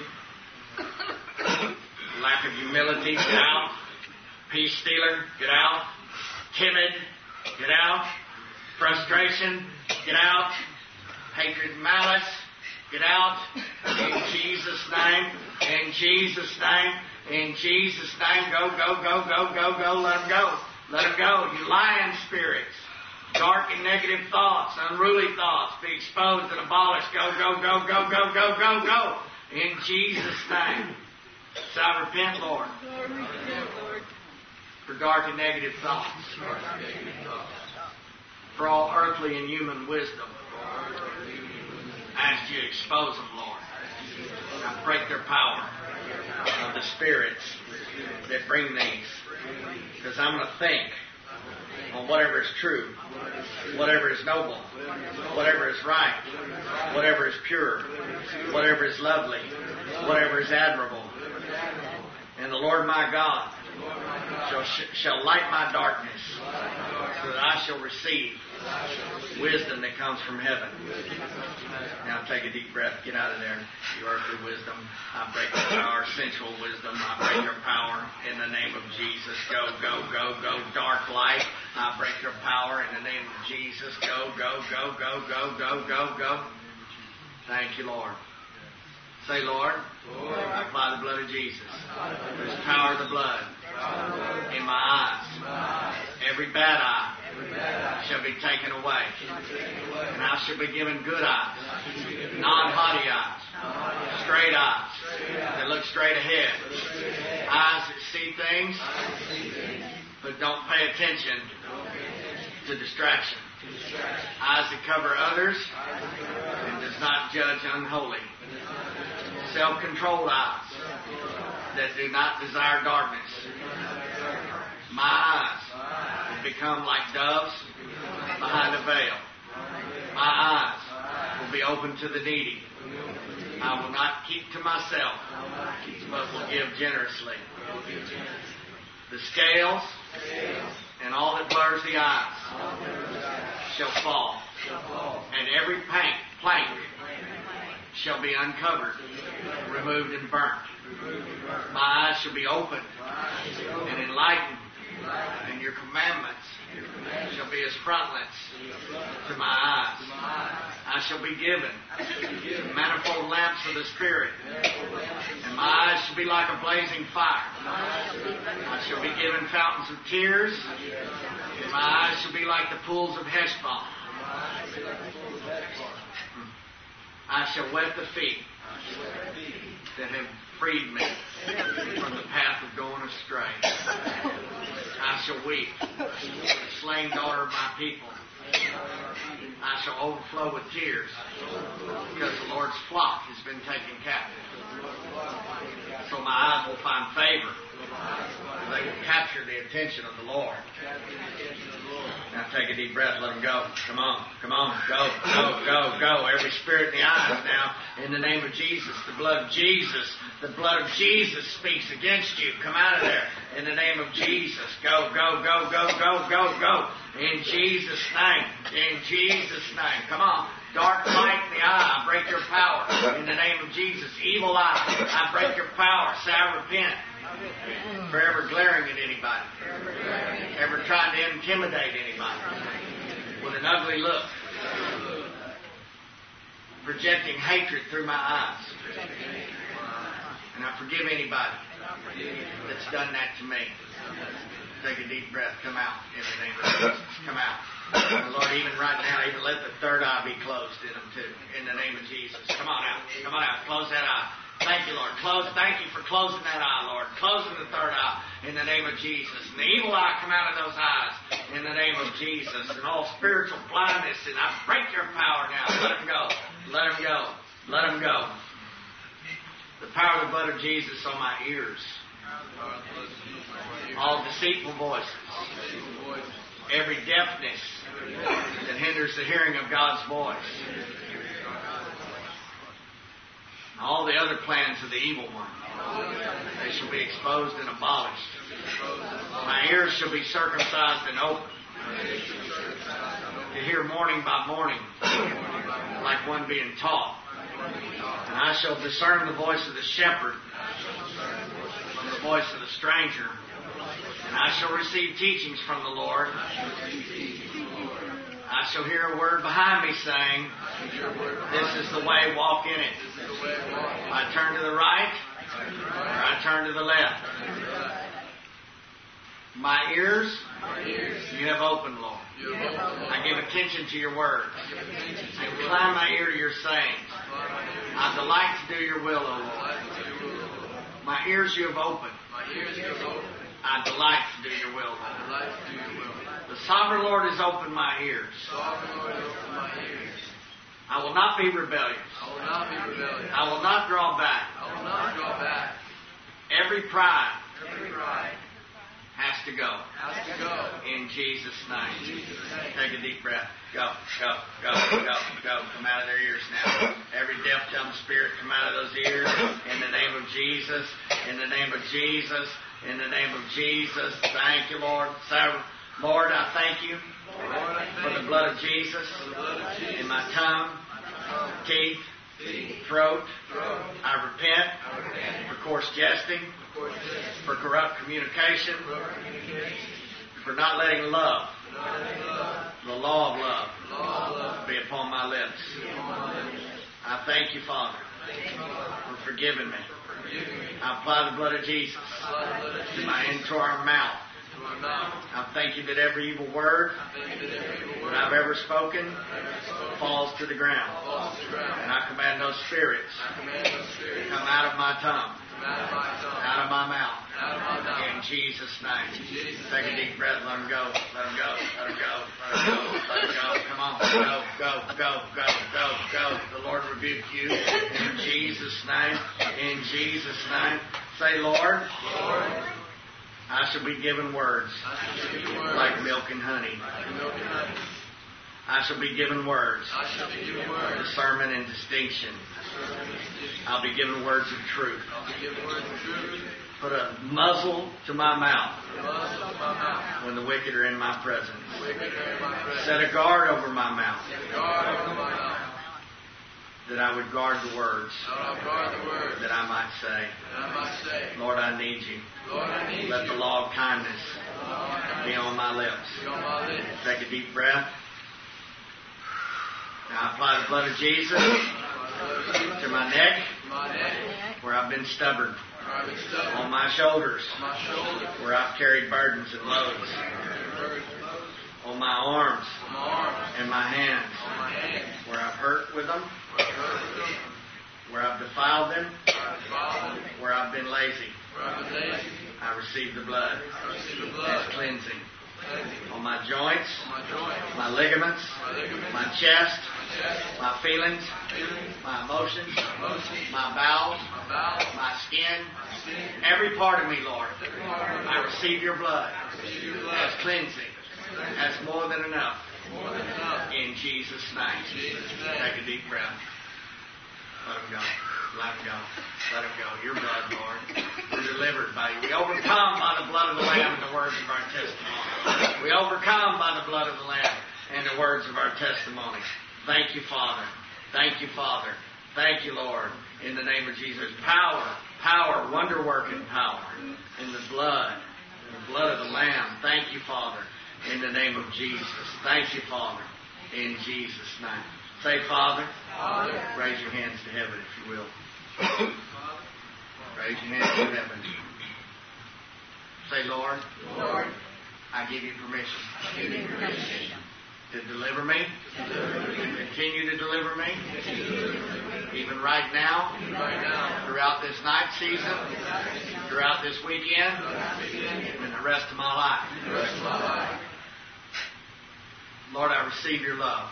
lack of humility, get out. Peace stealer, get out. Timid, get out. Frustration, get out. Hatred and malice, get out. In Jesus' name, in Jesus' name, in Jesus' name, go, go, go, go, go, go, let them go. Let them go. You lying spirits, dark and negative thoughts, unruly thoughts, be exposed and abolished. Go, go, go, go, go, go, go, go. In Jesus' name. So I repent, Lord, for dark and negative thoughts, for all earthly and human wisdom. I ask you to expose them, Lord. Now break their power of the spirits that bring these. Because I'm going to think on whatever is true, whatever is noble, whatever is right, whatever is pure, whatever is lovely, whatever is admirable. And the Lord my God shall light my darkness, so that I shall receive wisdom that comes from heaven. Now take a deep breath. Get out of there. You earthly wisdom. I break your power. Sensual wisdom. I break your power in the name of Jesus. Go, go, go, go. Dark light. I break your power in the name of Jesus. Go, go, go, go, go, go, go, go. Thank you, Lord. Say, Lord, I apply the blood of Jesus. There's power of the blood in my eyes. Every bad eye shall be taken away. And I shall be given good eyes, non-haughty eyes, straight eyes that look straight ahead, eyes that see things but don't pay attention to distraction, eyes that cover others and does not judge unholy, self-controlled eyes that do not desire darkness. My eyes will become like doves behind a veil. My eyes will be open to the needy. I will not keep to myself, but will give generously. The scales and all that blurs the eyes shall fall, and every plank shall be uncovered, removed, and burnt. My eyes shall be opened and enlightened, and your commandments shall be as frontlets to my eyes. I shall be given manifold lamps of the Spirit, and my eyes shall be like a blazing fire. I shall be given fountains of tears, and my eyes shall be like the pools of Heshbon. I shall wet the feet that have freed me from the path of going astray. I shall weep, the slain daughter of my people. I shall overflow with tears, because the Lord's flock has been taken captive. So my eyes will find favor. They will capture the attention of the Lord. Now take a deep breath. Let them go. Come on. Come on. Go. Go. Go. Go. Every spirit in the eyes now. In the name of Jesus. The blood of Jesus. The blood of Jesus speaks against you. Come out of there. In the name of Jesus. Go. Go. Go. Go. Go. Go. Go. In Jesus' name. In Jesus' name. Come on. Dark light in the eye, I break your power. In the name of Jesus. Evil eye, I break your power. Say, I repent. For ever glaring at anybody. Ever trying to intimidate anybody. With an ugly look. Projecting hatred through my eyes. And I forgive anybody that's done that to me. Take a deep breath. Come out in the name of Jesus. Come out. And Lord, even right now, even let the third eye be closed in them too. In the name of Jesus. Come on out. Come on out. Close that eye. Thank you, Lord. Thank you for closing that eye, Lord. Closing the third eye in the name of Jesus. And the evil eye come out of those eyes in the name of Jesus. And all spiritual blindness, and I break your power now. Let them go. Let them go. Let them go. The power of the blood of Jesus on my ears. All deceitful voices. Every deafness that hinders the hearing of God's voice. All the other plans of the evil one. They shall be exposed and abolished. My ears shall be circumcised and open. To hear morning by morning, like one being taught. And I shall discern the voice of the shepherd from the voice of the stranger. And I shall receive teachings from the Lord. I shall hear a word behind me saying, this is the way, walk in it. I turn to the right, or I turn to the left. My ears, you have opened, Lord. I give attention to your words. I incline my ear to your sayings. I delight to do your will, O Lord. My ears you have opened. I delight to do your will, Lord. The sovereign Lord has opened my ears. I will not be rebellious. I will not draw back. Every pride has to go. In Jesus' name. Take a deep breath. Go. Come out of their ears now. Every deaf, dumb spirit, come out of those ears. In the name of Jesus. In the name of Jesus. In the name of Jesus. Thank you, Lord. Lord, I thank you for the blood of Jesus in my tongue, teeth, throat. I repent for coarse jesting, for corrupt communication, for not letting love, the law of love, be upon my lips. I thank you, Father, for forgiving me. I apply the blood of Jesus into our mouth. I thank you that every evil word that I've ever spoken falls to the ground. And I command those spirits to come out of my tongue, out of my mouth. In Jesus' name. Take a deep breath. Let them go. Let them go. Let them go. Let them go. Let them go. Come on. Go. The Lord rebuke you. In Jesus' name. In Jesus' name. Say, Lord, I shall be given words like milk and honey. I shall be given words of discernment and distinction. I'll be given words of truth. Put a muzzle to my mouth when the wicked are in my presence. Set a guard over my mouth that I would guard the words that I might say. Lord, I need you. Let the law of kindness be on my lips. Take a deep breath. Now I apply the blood of Jesus to my neck where I've been stubborn. On my shoulders where I've carried burdens and loads. On my arms and my hands where I've hurt with them, where I've defiled them, where I've been lazy. I receive the blood as cleansing. On my joints, my ligaments, my chest, my feelings, my emotions, my bowels, my skin, every part of me, Lord. I receive your blood as cleansing, as more than enough. In Jesus' name. Take a deep breath. Let him go. Let him go. Let him go. Your blood, Lord. We're delivered by you. We overcome by the blood of the Lamb and the words of our testimony. We overcome by the blood of the Lamb and the words of our testimony. Thank you, Father. Thank you, Father. Thank you, Lord. In the name of Jesus. Power, wonder-working power in the blood of the Lamb. Thank you, Father. In the name of Jesus. Thank you, Father. In Jesus' name. Say, Father. Father. Raise your hands to heaven, if you will. Raise your hands to heaven. Say, Lord. Lord. I give you permission. To deliver me. Continue to deliver me. Even right now. Throughout this night season. Throughout this weekend. And the rest of my life. Lord, I receive your love.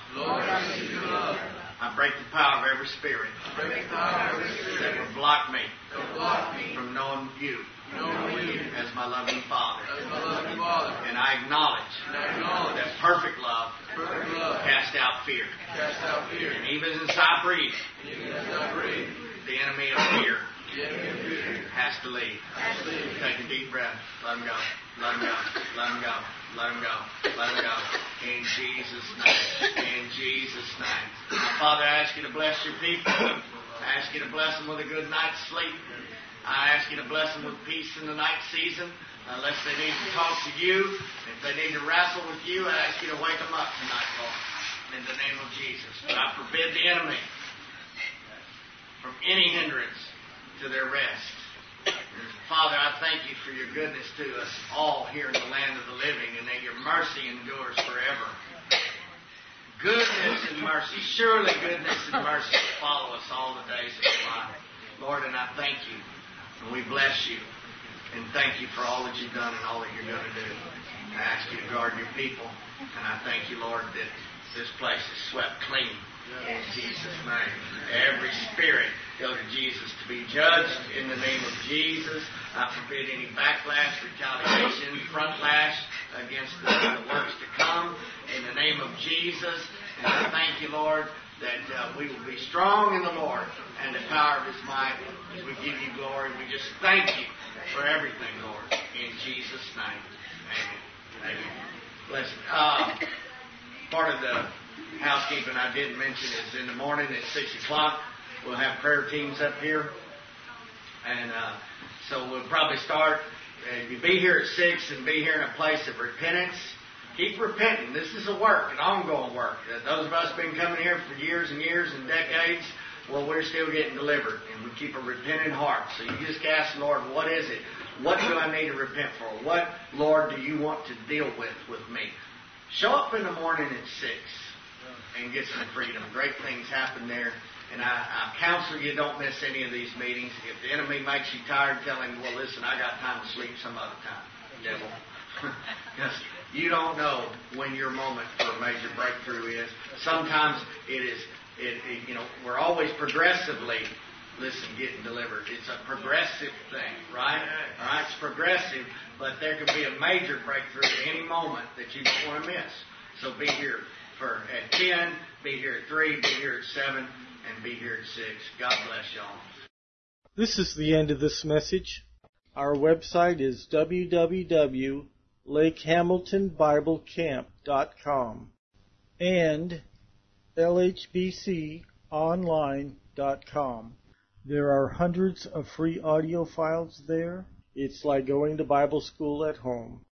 I break the power of every spirit that will block me from knowing you as my loving Father. And I acknowledge that perfect love casts out fear. And even as I breathe, the enemy of fear has to leave. Take a deep breath. Let him go. Let him go. Let him go. Let him go. Let him go. In Jesus' name. In Jesus' name. Now, Father, I ask you to bless your people. I ask you to bless them with a good night's sleep. I ask you to bless them with peace in the night season. Unless they need to talk to you, if they need to wrestle with you, I ask you to wake them up tonight, Lord. In the name of Jesus. But I forbid the enemy from any hindrance to their rest. Father, I thank you for your goodness to us all here in the land of the living, and that your mercy endures forever. Goodness and mercy, surely goodness and mercy will follow us all the days of our life. Lord, and I thank you, and we bless you, and thank you for all that you've done and all that you're going to do. I ask you to guard your people, and I thank you, Lord, that this place is swept clean. In Jesus' name. Every spirit, Elder Jesus, to be judged in the name of Jesus. I forbid any backlash, retaliation, frontlash against the works to come in the name of Jesus. And I thank you, Lord, that we will be strong in the Lord and the power of His might as we give you glory. We just thank you for everything, Lord, in Jesus' name. Amen. Amen. Bless you. Part of the housekeeping I didn't mention is in the morning at 6 o'clock we'll have prayer teams up here, and so we'll probably start. You be here at 6 and be here in a place of repentance. Keep repenting. This is a work, an ongoing work. Those of us been coming here for years and years and decades, well, we're still getting delivered, and we keep a repentant heart. So you just ask the Lord, what is it? What do I need to repent for? What, Lord, do you want to deal with me? Show up in the morning at 6 and get some freedom. Great things happen there. And I counsel you, don't miss any of these meetings. If the enemy makes you tired, tell him, well, listen, I got time to sleep some other time, devil. Because you don't know when your moment for a major breakthrough is. Sometimes we're always progressively, getting delivered. It's a progressive thing, right? All right, it's progressive, but there can be a major breakthrough at any moment that you don't want to miss. So be here at 10, be here at 3, be here at 7, and be here at 6. God bless y'all. This is the end of this message. Our website is www.lakehamiltonbiblecamp.com and lhbconline.com. There are hundreds of free audio files there. It's like going to Bible school at home.